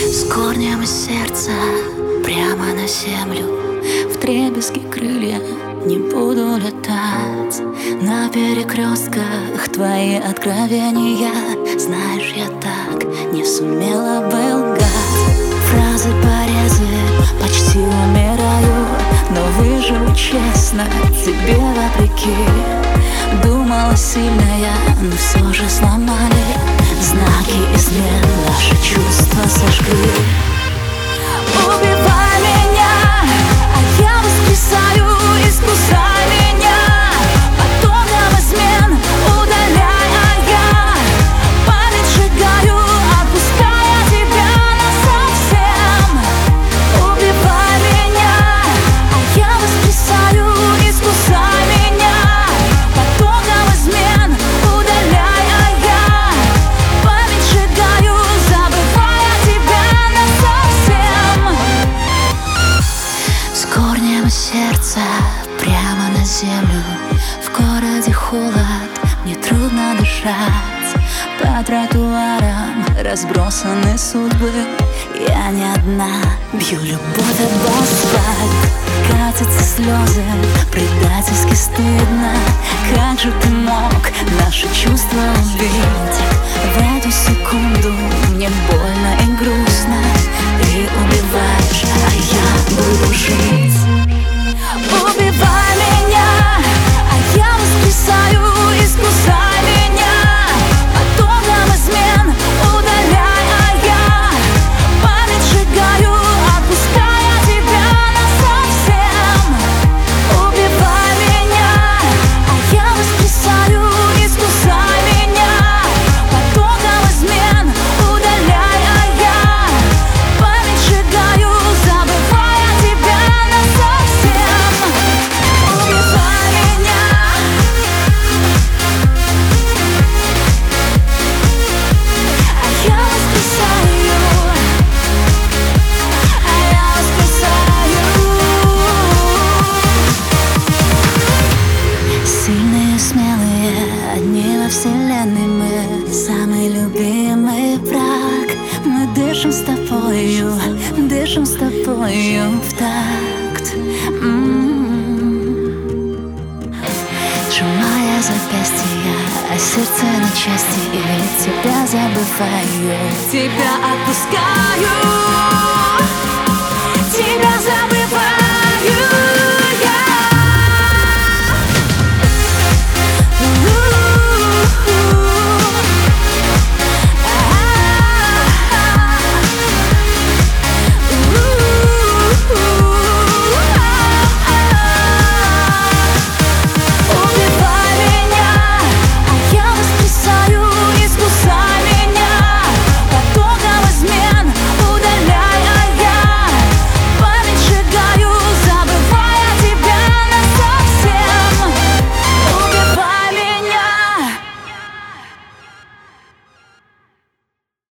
С корнем из сердца прямо на землю, вдребезги крылья не буду летать. На перекрестках твои откровения, знаешь, я так не сумела бы лгать. Фразы порезы, почти умираю, но выживу честно тебе вопреки. Думала сильная, но все же сломали знаки измен, наши чувства сожгли. Убивай меня, а я воскресаю, искусай меня. Потоком измен удаляй, а я память сжигаю, отпуская тебя насовсем. Убивай меня, а я воскресаю, искусай меня. Потоком измен удаляй, а я память сжигаю, забывая тебя насовсем. С корнем сердца прямо на землю, в городе холод, мне трудно дышать. По тротуарам разбросаны судьбы, я не одна, бью любовь об асфальт. Катятся слезы, предательски стыдно. Как же ты мог наши чувства убить? В эту секунду мне больно и грустно. Ты убиваешь, а я буду жить. Убивай меня, а я воскресаю, искусай меня. Потоком измен удаляй, а я память сжигаю, отпуская тебя насовсем. Убивай меня, а я воскресаю, искусай меня. Потоком измен удаляй, а я память сжигаю, забывая тебя насовсем. Убивай меня, а я воскресаю, а я воскресаю. Сильные, смелые, одни во вселенной мы, самый любимый враг. Мы дышим с тобою в такт. Сжимая запястья, а сердце на части, и тебя забываю, тебя отпускаю, тебя забываю.